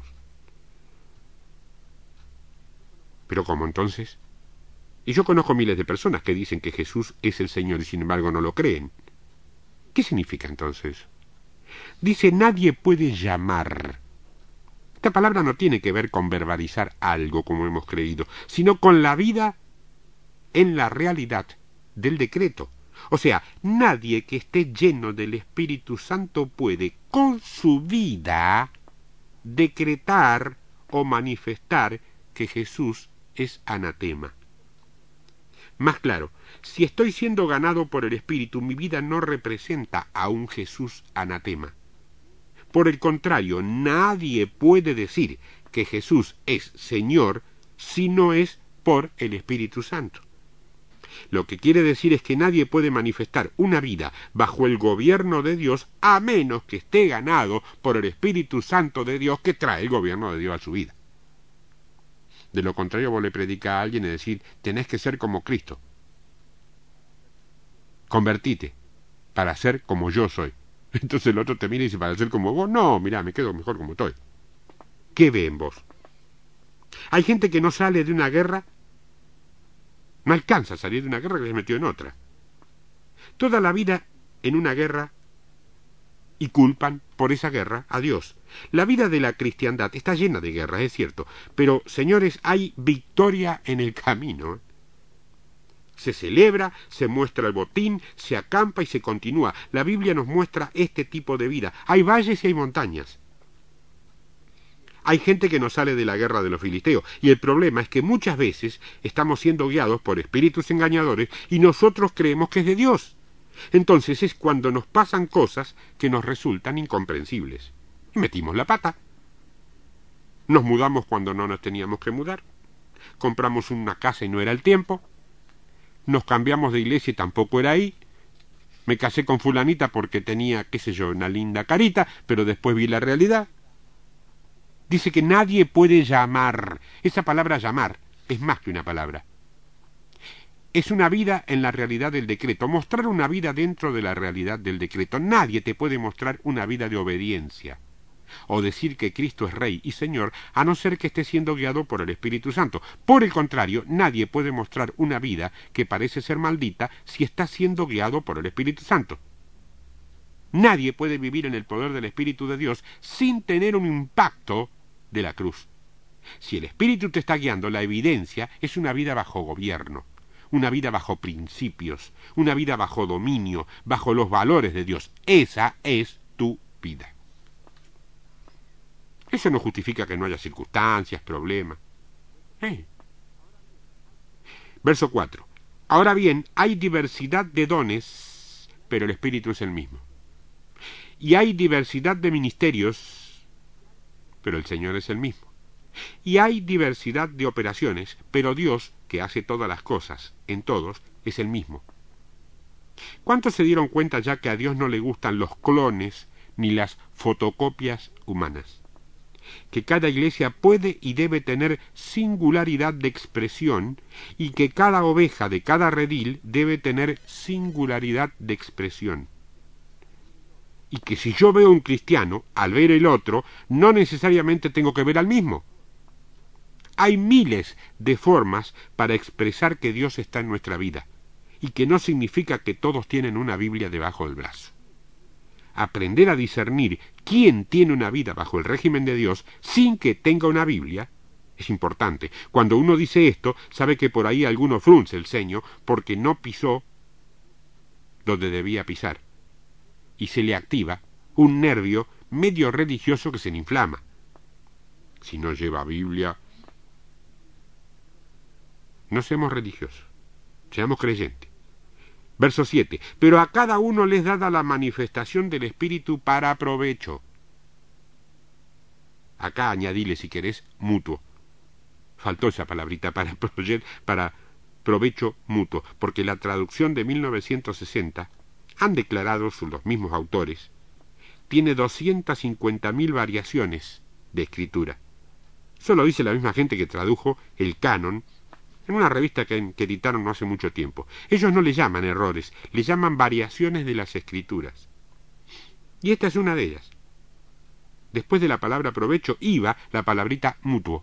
¿Pero cómo entonces? Y yo conozco miles de personas que dicen que Jesús es el Señor y sin embargo no lo creen. ¿Qué significa entonces? Dice, nadie puede llamar. Esta palabra no tiene que ver con verbalizar algo como hemos creído, sino con la vida en la realidad del decreto. O sea, nadie que esté lleno del Espíritu Santo puede, con su vida, decretar o manifestar que Jesús es anatema. Más claro, si estoy siendo ganado por el Espíritu, mi vida no representa a un Jesús anatema. Por el contrario, nadie puede decir que Jesús es Señor si no es por el Espíritu Santo. Lo que quiere decir es que nadie puede manifestar una vida bajo el gobierno de Dios a menos que esté ganado por el Espíritu Santo de Dios que trae el gobierno de Dios a su vida. De lo contrario, vos le predicás a alguien y decís, tenés que ser como Cristo. Convertite para ser como yo soy. Entonces el otro te mira y dice, para ser como vos, no, mirá, me quedo mejor como estoy. ¿Qué ve en vos? Hay gente que no sale de una guerra, no alcanza a salir de una guerra que se metió en otra. Toda la vida en una guerra y culpan por esa guerra a Dios. La vida de la cristiandad está llena de guerras, es cierto, pero, señores, hay victoria en el camino. Se celebra, se muestra el botín, se acampa y se continúa. La Biblia nos muestra este tipo de vida. Hay valles y hay montañas. Hay gente que no sale de la guerra de los filisteos, y el problema es que muchas veces estamos siendo guiados por espíritus engañadores y nosotros creemos que es de Dios. Entonces es cuando nos pasan cosas que nos resultan incomprensibles. Y metimos la pata. Nos mudamos cuando no nos teníamos que mudar. Compramos una casa y no era el tiempo. Nos cambiamos de iglesia y tampoco era ahí. Me casé con fulanita porque tenía, qué sé yo, una linda carita, pero después vi la realidad. Dice que nadie puede llamar. Esa palabra llamar es más que una palabra. Es una vida en la realidad del decreto, mostrar una vida dentro de la realidad del decreto. Nadie te puede mostrar una vida de obediencia o decir que Cristo es Rey y Señor, a no ser que esté siendo guiado por el Espíritu Santo. Por el contrario, nadie puede mostrar una vida que parece ser maldita si está siendo guiado por el Espíritu Santo. Nadie puede vivir en el poder del Espíritu de Dios sin tener un impacto de la cruz. Si el Espíritu te está guiando, la evidencia es una vida bajo gobierno, una vida bajo principios, una vida bajo dominio, bajo los valores de Dios. Esa es tu vida. Eso no justifica que no haya circunstancias, problemas. Verso 4. Ahora bien, hay diversidad de dones, pero el Espíritu es el mismo. Y hay diversidad de ministerios, pero el Señor es el mismo. Y hay diversidad de operaciones, pero Dios, que hace todas las cosas en todos, es el mismo. ¿Cuántos se dieron cuenta ya que a Dios no le gustan los clones ni las fotocopias humanas? Que cada iglesia puede y debe tener singularidad de expresión y que cada oveja de cada redil debe tener singularidad de expresión. Y que si yo veo un cristiano, al ver el otro, no necesariamente tengo que ver al mismo. Hay miles de formas para expresar que Dios está en nuestra vida, y que no significa que todos tienen una Biblia debajo del brazo. Aprender a discernir quién tiene una vida bajo el régimen de Dios sin que tenga una Biblia es importante. Cuando uno dice esto, sabe que por ahí alguno frunce el ceño porque no pisó donde debía pisar, y se le activa un nervio medio religioso que se le inflama. Si no lleva Biblia, no seamos religiosos, seamos creyentes. Verso 7. Pero a cada uno les dada la manifestación del Espíritu para provecho. Acá añadile, si querés, mutuo. Faltó esa palabrita para provecho mutuo, porque la traducción de 1960, han declarado los mismos autores, tiene 250.000 variaciones de escritura. Eso lo dice la misma gente que tradujo el canon en una revista que editaron no hace mucho tiempo. Ellos no le llaman errores, le llaman variaciones de las escrituras. Y esta es una de ellas. Después de la palabra provecho iba la palabrita mutuo.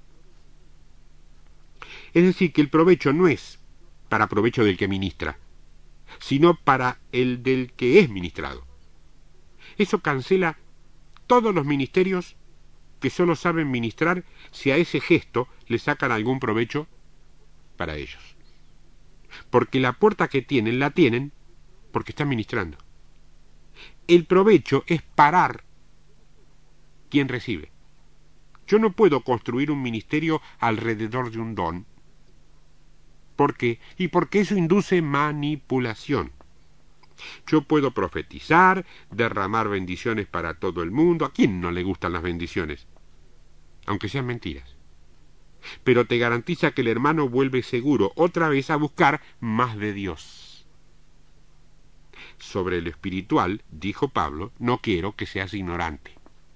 Es decir, que el provecho no es para provecho del que ministra, sino para el del que es ministrado. Eso cancela todos los ministerios que solo saben ministrar si a ese gesto le sacan algún provecho para ellos. Porque la puerta que tienen, la tienen porque están ministrando. El provecho es parar quien recibe. Yo no puedo construir un ministerio alrededor de un don. ¿Por qué? Y porque eso induce manipulación. Yo puedo profetizar, derramar bendiciones para todo el mundo. ¿A quién no le gustan las bendiciones? Aunque sean mentiras. Pero te garantiza que el hermano vuelve seguro otra vez a buscar más de Dios. Sobre lo espiritual, dijo Pablo, no quiero que seas ignorante.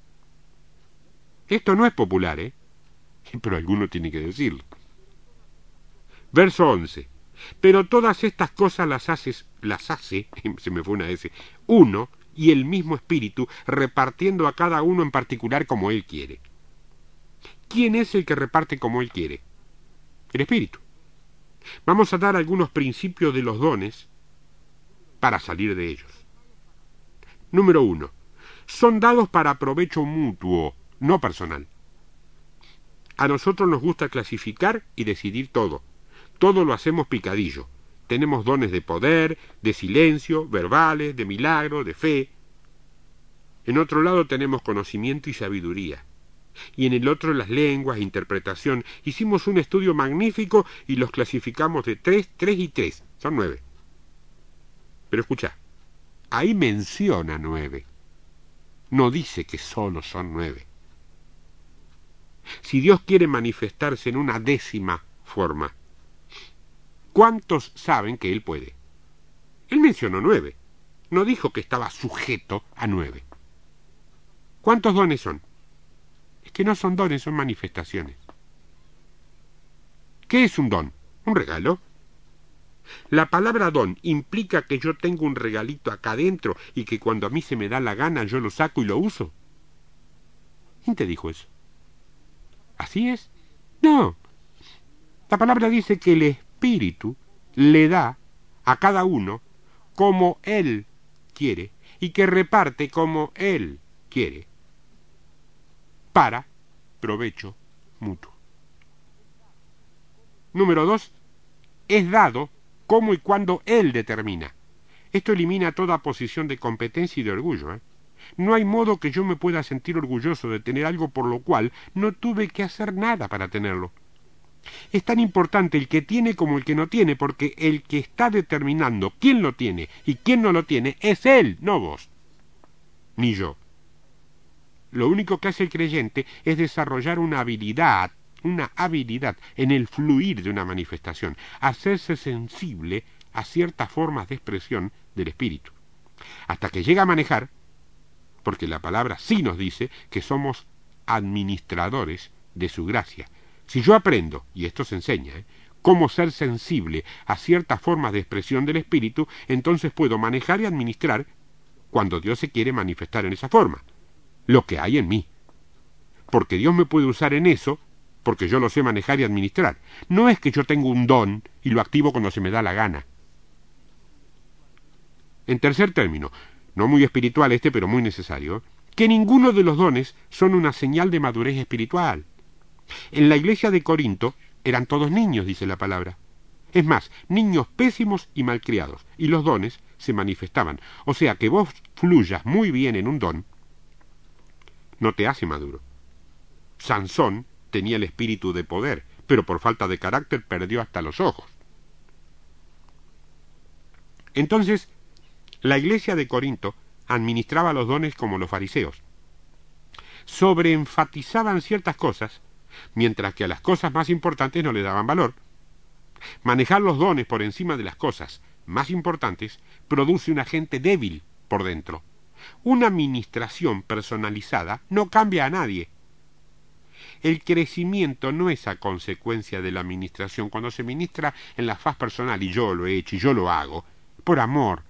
Esto no es popular, pero alguno tiene que decirlo. Verso 11. Pero todas estas cosas las hace, se me fue una S, uno y el mismo Espíritu, repartiendo a cada uno en particular como Él quiere. ¿Quién es el que reparte como Él quiere? El Espíritu. Vamos a dar algunos principios de los dones para salir de ellos. Número 1. Son dados para provecho mutuo, no personal. A nosotros nos gusta clasificar y decidir todo. Todo lo hacemos picadillo. Tenemos dones de poder, de silencio, verbales, de milagro, de fe. En otro lado tenemos conocimiento y sabiduría. y en el otro las lenguas, interpretación. Hicimos un estudio magnífico y los clasificamos de 3, 3 y 3. Son 9. Pero escucha, ahí menciona 9. No dice que solo son 9. Si Dios quiere manifestarse en una 10ª forma, ¿cuántos saben que Él puede? Él mencionó 9. No dijo que estaba sujeto a 9. ¿Cuántos dones son? Es que no son dones, son manifestaciones. ¿Qué es un don? ¿Un regalo? La palabra don implica que yo tengo un regalito acá adentro y que cuando a mí se me da la gana yo lo saco y lo uso. ¿Quién te dijo eso? ¿Así es? No. La palabra dice que el Espíritu le da a cada uno como Él quiere y que reparte como Él quiere para provecho mutuo. Número 2. Es dado como y cuando Él determina. Esto elimina toda posición de competencia y de orgullo. No hay modo que yo me pueda sentir orgulloso de tener algo por lo cual no tuve que hacer nada para tenerlo. Es tan importante el que tiene como el que no tiene, porque el que está determinando quién lo tiene y quién no lo tiene es Él, no vos, ni yo. Lo único que hace el creyente es desarrollar una habilidad en el fluir de una manifestación, hacerse sensible a ciertas formas de expresión del Espíritu, hasta que llega a manejar, porque la palabra sí nos dice que somos administradores de su gracia. Si yo aprendo, y esto se enseña, cómo ser sensible a ciertas formas de expresión del Espíritu, entonces puedo manejar y administrar cuando Dios se quiere manifestar en esa forma, lo que hay en mí. Porque Dios me puede usar en eso, porque yo lo sé manejar y administrar. No es que yo tengo un don y lo activo cuando se me da la gana. En tercer término, no muy espiritual pero muy necesario, que ninguno de los dones son una señal de madurez espiritual. En la iglesia de Corinto eran todos niños, dice la palabra. Es más, niños pésimos y malcriados, y los dones se manifestaban. O sea que vos fluyas muy bien en un don, no te hace maduro. Sansón tenía el espíritu de poder, pero por falta de carácter perdió hasta los ojos. Entonces, la iglesia de Corinto administraba los dones como los fariseos. Sobreenfatizaban ciertas cosas, mientras que a las cosas más importantes no le daban valor. Manejar los dones por encima de las cosas más importantes produce una gente débil por dentro. Una administración personalizada no cambia a nadie. El crecimiento no es a consecuencia de la administración. Cuando se ministra en la faz personal, y yo lo he hecho y yo lo hago, por amor,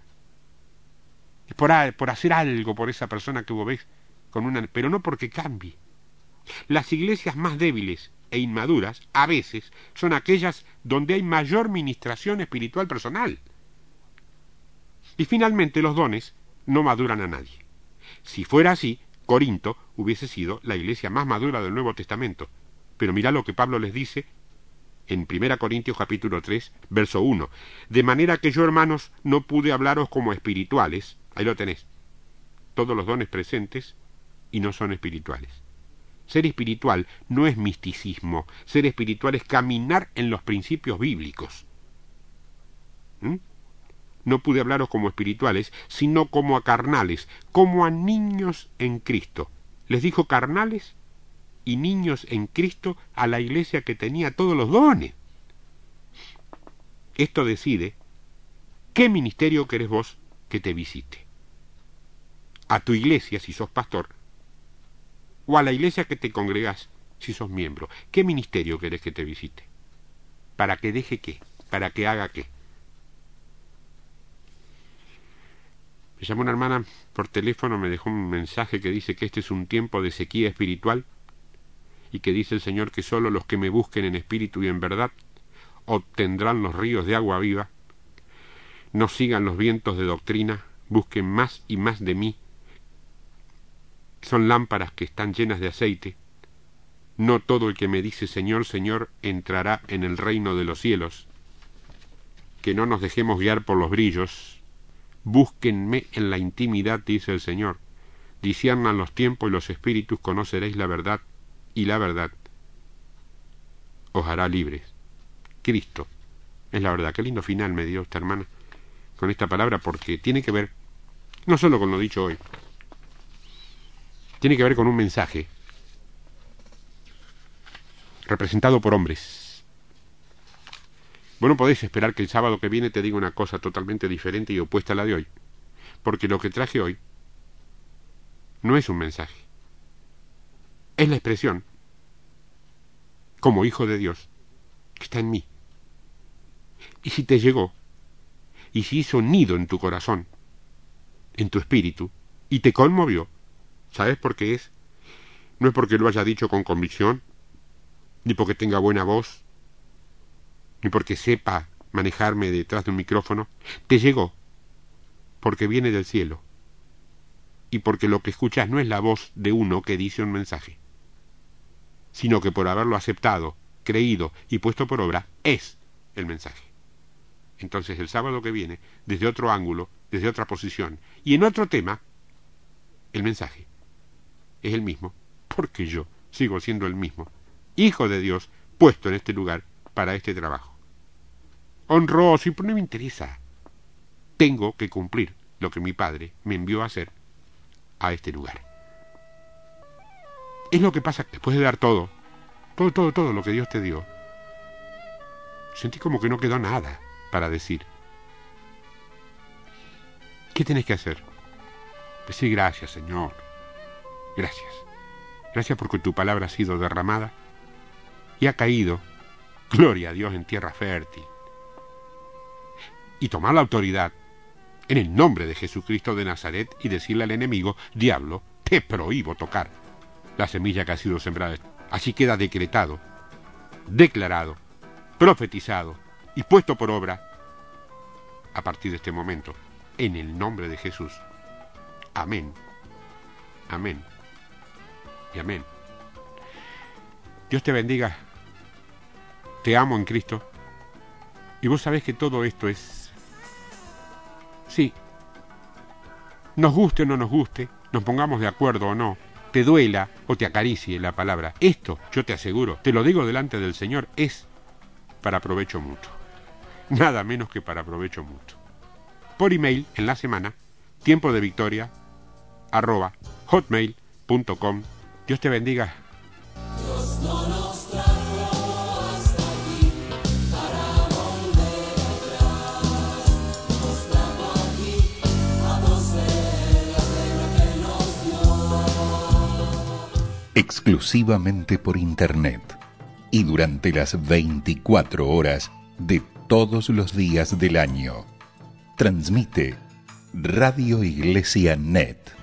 por hacer algo por esa persona que vos ves, pero no porque cambie. Las iglesias más débiles e inmaduras, a veces, son aquellas donde hay mayor ministración espiritual personal. Y finalmente los dones no maduran a nadie. Si fuera así, Corinto hubiese sido la iglesia más madura del Nuevo Testamento. Pero mirá lo que Pablo les dice en 1 Corintios capítulo 3, verso 1. De manera que yo, hermanos, no pude hablaros como espirituales. Ahí lo tenés. Todos los dones presentes y no son espirituales. Ser espiritual no es misticismo. Ser espiritual es caminar en los principios bíblicos. No pude hablaros como espirituales, sino como a carnales, como a niños en Cristo. Les dijo carnales y niños en Cristo a la iglesia que tenía todos los dones. Esto decide qué ministerio querés vos que te visite. A tu iglesia, si sos pastor, o a la iglesia que te congregás, si sos miembro. ¿Qué ministerio querés que te visite? ¿Para que deje qué? ¿Para que haga qué? Me llamó una hermana por teléfono, me dejó un mensaje que dice que este es un tiempo de sequía espiritual y que dice el Señor que solo los que me busquen en espíritu y en verdad obtendrán los ríos de agua viva. No sigan los vientos de doctrina, busquen más y más de mí. Son lámparas que están llenas de aceite. No todo el que me dice Señor, Señor entrará en el reino de los cielos. Que no nos dejemos guiar por los brillos. Búsquenme en la intimidad, dice el Señor. Disciernan los tiempos y los espíritus, conoceréis la verdad, y la verdad os hará libres. Cristo es la verdad. Qué lindo final me dio esta hermana con esta palabra, porque tiene que ver no solo con lo dicho hoy, tiene que ver con un mensaje representado por hombres. Vos no podéis esperar que el sábado que viene te diga una cosa totalmente diferente y opuesta a la de hoy, porque lo que traje hoy no es un mensaje, es la expresión, como hijo de Dios, que está en mí. Y si te llegó, y si hizo nido en tu corazón, en tu espíritu, y te conmovió, ¿sabes por qué es? No es porque lo haya dicho con convicción, ni porque tenga buena voz, ni porque sepa manejarme detrás de un micrófono. Te llegó porque viene del cielo, y porque lo que escuchas no es la voz de uno que dice un mensaje, sino que por haberlo aceptado, creído y puesto por obra, es el mensaje. Entonces el sábado que viene, desde otro ángulo, desde otra posición, y en otro tema, el mensaje es el mismo, porque yo sigo siendo el mismo, hijo de Dios, puesto en este lugar para este trabajo. Honroso, pero no me interesa. Tengo que cumplir lo que mi Padre me envió a hacer a este lugar. Es lo que pasa después de dar todo lo que Dios te dio. Sentí como que no quedó nada para decir. ¿Qué tenés que hacer? Decir gracias, Señor. Gracias. Gracias porque tu palabra ha sido derramada y ha caído, gloria a Dios, en tierra fértil. Y tomar la autoridad en el nombre de Jesucristo de Nazaret y decirle al enemigo: diablo, te prohíbo tocar la semilla que ha sido sembrada. Así queda decretado, declarado, profetizado y puesto por obra a partir de este momento, en el nombre de Jesús. Amén. Amén. Y amén. Dios te bendiga. Te amo en Cristo. Y vos sabés que todo esto es... Sí. Nos guste o no nos guste, nos pongamos de acuerdo o no, te duela o te acaricie la palabra. Esto, yo te aseguro, te lo digo delante del Señor, es para provecho mutuo. Nada menos que para provecho mutuo. Por email, en la semana, tiempodevictoria@hotmail.com. Dios te bendiga. Dios no nos trajo hasta aquí para volver atrás. Nos trajo aquí a poseer la tierra que nos dio. Exclusivamente por internet y durante las 24 horas de todos los días del año. Transmite Radio Iglesia Net.